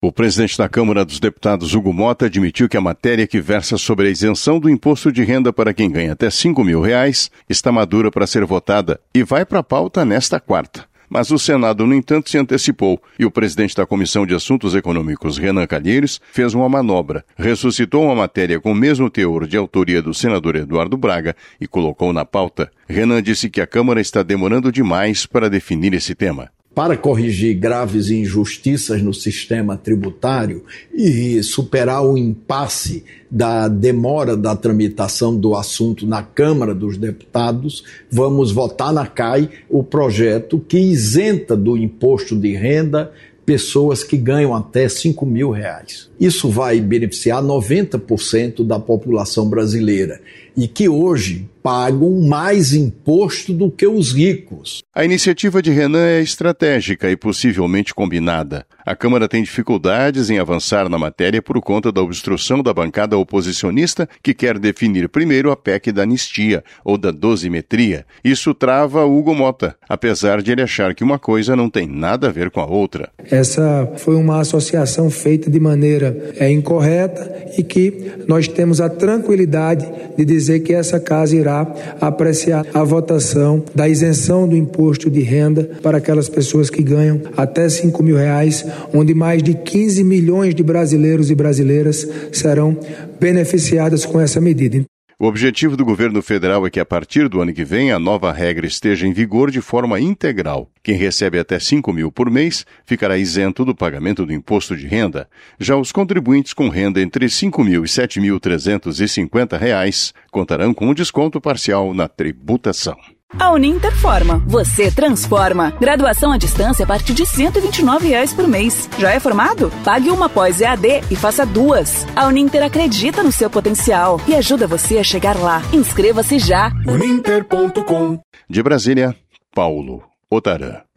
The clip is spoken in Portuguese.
O presidente da Câmara dos Deputados, Hugo Motta, admitiu que a matéria que versa sobre a isenção do imposto de renda para quem ganha até R$5.000 está madura para ser votada e vai para a pauta nesta quarta. Mas o Senado, no entanto, se antecipou e o presidente da Comissão de Assuntos Econômicos, Renan Calheiros, fez uma manobra, ressuscitou uma matéria com o mesmo teor de autoria do senador Eduardo Braga e colocou na pauta. Renan disse que a Câmara está demorando demais para definir esse tema. Para corrigir graves injustiças no sistema tributário e superar o impasse da demora da tramitação do assunto na Câmara dos Deputados, vamos votar na CAI o projeto que isenta do imposto de renda pessoas que ganham até R$5.000. Isso vai beneficiar 90% da população brasileira e que hoje pagam mais imposto do que os ricos. A iniciativa de Renan é estratégica e possivelmente combinada. A Câmara tem dificuldades em avançar na matéria por conta da obstrução da bancada oposicionista que quer definir primeiro a PEC da anistia ou da dosimetria. Isso trava Hugo Motta, apesar de ele achar que uma coisa não tem nada a ver com a outra. Essa foi uma associação feita de maneira incorreta e que nós temos a tranquilidade de dizer que essa casa irá apreciar a votação da isenção do imposto de renda para aquelas pessoas que ganham até R$5.000, onde mais de 15 milhões de brasileiros e brasileiras serão beneficiadas com essa medida. O objetivo do governo federal é que, a partir do ano que vem, a nova regra esteja em vigor de forma integral. Quem recebe até R$5.000 por mês ficará isento do pagamento do imposto de renda. Já os contribuintes com renda entre R$5.000 e R$7.350 contarão com um desconto parcial na tributação. A Uninter forma. Você transforma. Graduação à distância a partir de R$129 por mês. Já é formado? Pague uma pós EAD e faça 2. A Uninter acredita no seu potencial e ajuda você a chegar lá. Inscreva-se já. Uninter.com. De Brasília, Paulo Otarã.